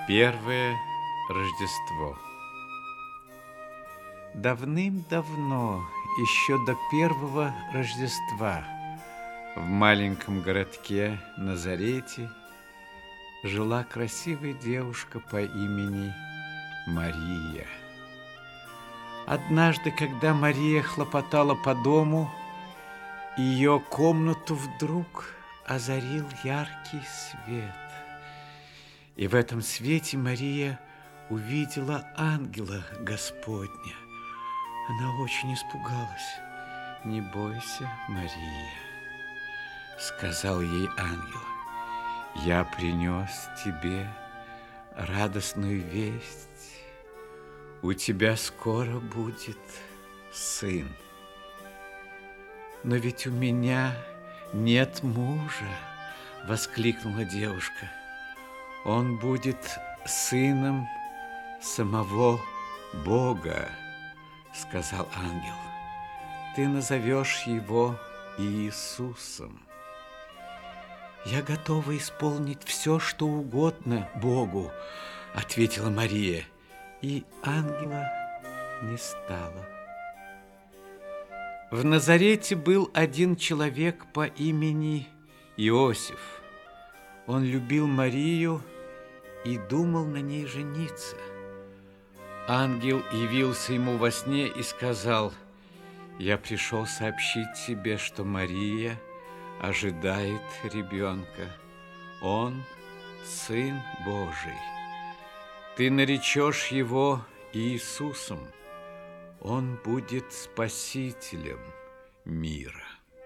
Первое Рождество. Давным-давно, еще до первого Рождества, в маленьком городке Назарете жила красивая девушка по имени Мария. Однажды, когда Мария хлопотала по дому, ее комнату вдруг озарил яркий свет. И в этом свете Мария увидела ангела Господня. Она очень испугалась. «Не бойся, Мария», — сказал ей ангел, — «я принес тебе радостную весть. У тебя скоро будет сын». «Но ведь у меня нет мужа», — воскликнула девушка. «Он будет сыном самого Бога», — сказал ангел. «Ты назовешь его Иисусом». «Я готова исполнить все, что угодно Богу», — ответила Мария, и ангела не стало. В Назарете был один человек по имени Иосиф. Он любил Марию и думал на ней жениться. Ангел явился ему во сне и сказал: «Я пришел сообщить тебе, что Мария ожидает ребенка. Он Сын Божий. Ты наречешь его Иисусом. Он будет Спасителем мира».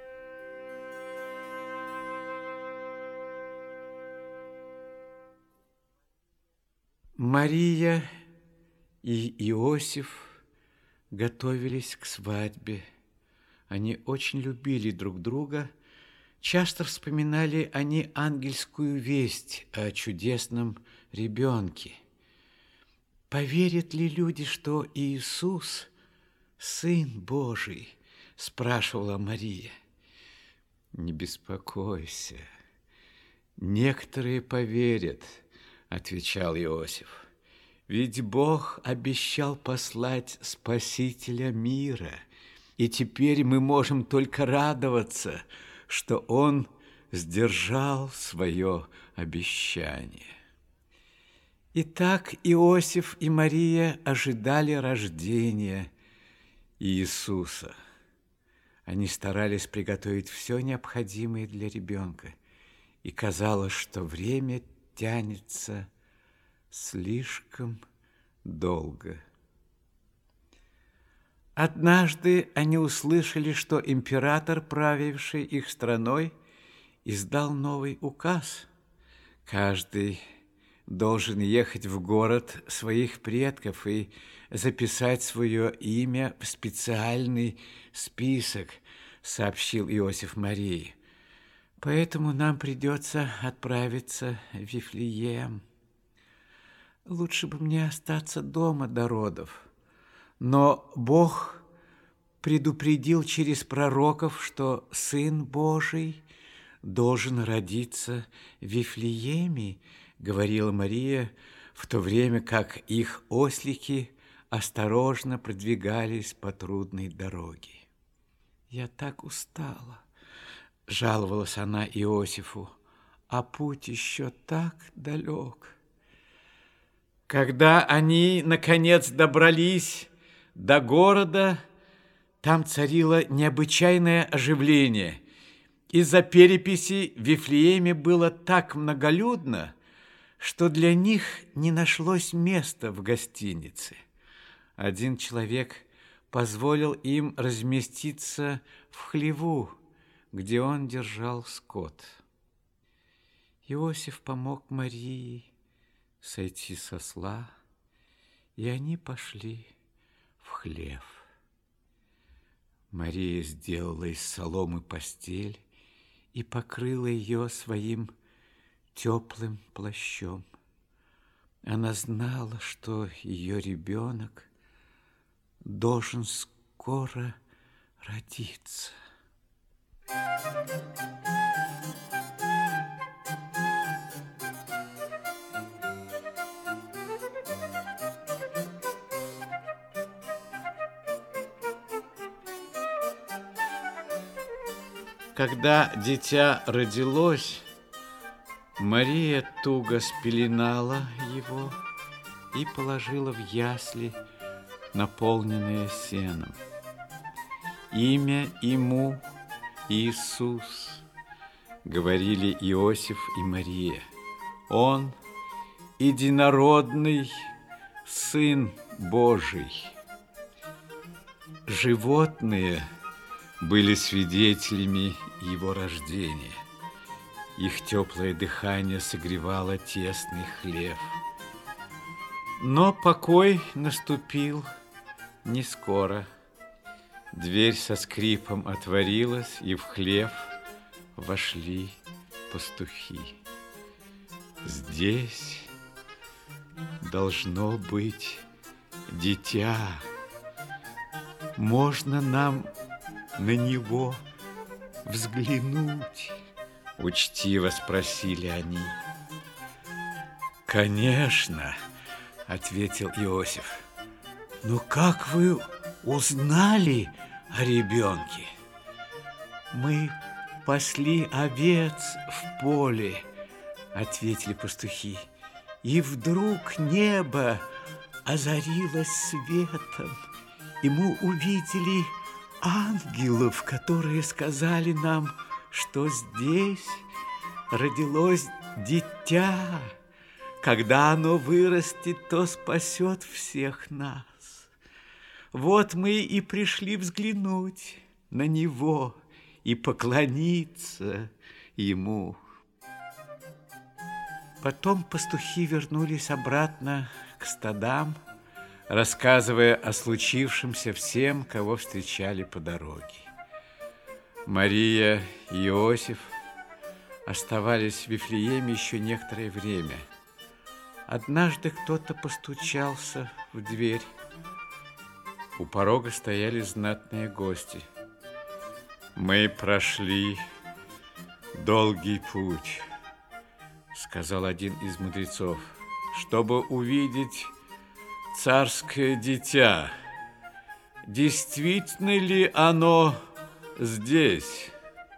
Мария и Иосиф готовились к свадьбе. Они очень любили друг друга. Часто вспоминали они ангельскую весть о чудесном ребенке. «Поверят ли люди, что Иисус – Сын Божий?» – спрашивала Мария. «Не беспокойся, некоторые поверят», – отвечал Иосиф. «Ведь Бог обещал послать Спасителя мира, и теперь мы можем только радоваться, что Он сдержал свое обещание». Итак, Иосиф и Мария ожидали рождения Иисуса. Они старались приготовить все необходимое для ребенка, и казалось, что время тянется слишком долго. Однажды они услышали, что император, правивший их страной, издал новый указ. Каждый должен ехать в город своих предков и записать свое имя в специальный список, сообщил Иосиф Марии. «Поэтому нам придется отправиться в Вифлеем. Лучше бы мне остаться дома до родов. Но Бог предупредил через пророков, что Сын Божий должен родиться в Вифлееме», говорила Мария, в то время как их ослики осторожно продвигались по трудной дороге. «Я так устала», – жаловалась она Иосифу, – «а путь еще так далек». Когда они, наконец, добрались до города, там царило необычайное оживление. Из-за переписи в Вифлееме было так многолюдно, что для них не нашлось места в гостинице. Один человек позволил им разместиться в хлеву, где он держал скот. Иосиф помог Марии сойти с осла, и они пошли в хлев. Мария сделала из соломы постель и покрыла ее своим теплым плащом. Она знала, что ее ребенок должен скоро родиться. Когда дитя родилось, Мария туго спеленала его и положила в ясли, наполненные сеном. Имя ему Иисус, говорили Иосиф и Мария. Он единородный Сын Божий. Животные были свидетелями его рождения. Их теплое дыхание согревало тесный хлев. Но покой наступил не скоро. Дверь со скрипом отворилась, и в хлев вошли пастухи. Здесь должно быть дитя. Можно нам на него взглянуть? Учтиво спросили они. Конечно, ответил Иосиф. Но как вы узнали о ребенке? Мы пасли овец в поле, ответили пастухи. И вдруг небо озарилось светом, и мы увидели ангелов, которые сказали нам, что здесь родилось дитя. Когда оно вырастет, то спасет всех нас. Вот мы и пришли взглянуть на него и поклониться ему. Потом пастухи вернулись обратно к стадам, рассказывая о случившемся всем, кого встречали по дороге. Мария и Иосиф оставались в Вифлееме еще некоторое время. Однажды кто-то постучался в дверь. У порога стояли знатные гости. «Мы прошли долгий путь», — сказал один из мудрецов, «чтобы увидеть царское дитя. Действительно ли оно здесь?»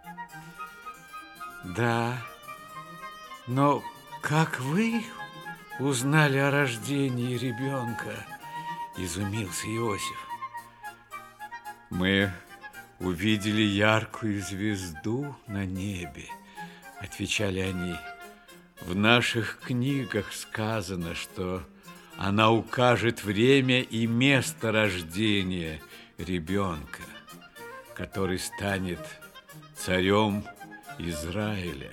«Да, но как вы узнали о рождении ребенка?» – изумился Иосиф. «Мы увидели яркую звезду на небе», – отвечали они. «В наших книгах сказано, что она укажет время и место рождения ребенка, который станет царем Израиля».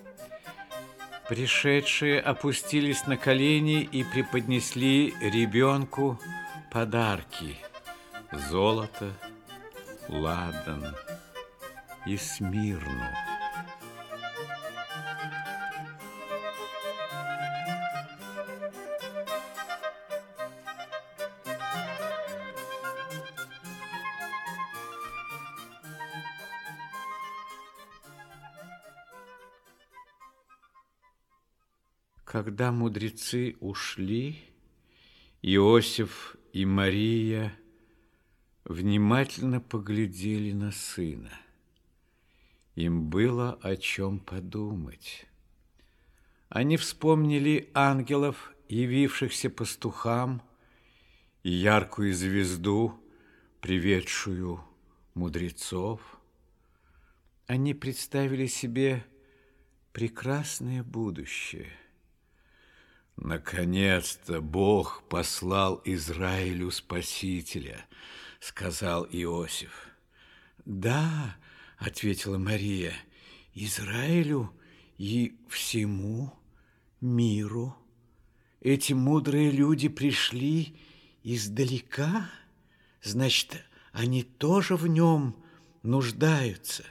Пришедшие опустились на колени и преподнесли ребенку подарки: золото, ладан и смирну. Когда мудрецы ушли, Иосиф и Мария внимательно поглядели на сына. Им было о чем подумать. Они вспомнили ангелов, явившихся пастухам, и яркую звезду, приведшую мудрецов. Они представили себе прекрасное будущее. «Наконец-то Бог послал Израилю Спасителя», — сказал Иосиф. «Да», — ответила Мария, — «Израилю и всему миру. Эти мудрые люди пришли издалека, значит, они тоже в нем нуждаются».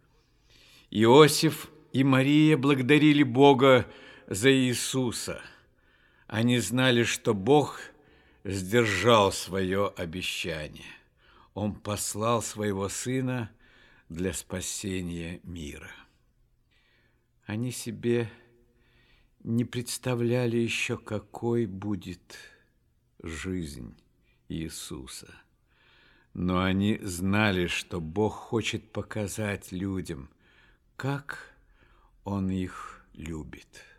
Иосиф и Мария благодарили Бога за Иисуса. Они знали, что Бог сдержал свое обещание. Он послал своего Сына для спасения мира. Они себе не представляли еще, какой будет жизнь Иисуса. Но они знали, что Бог хочет показать людям, как он их любит.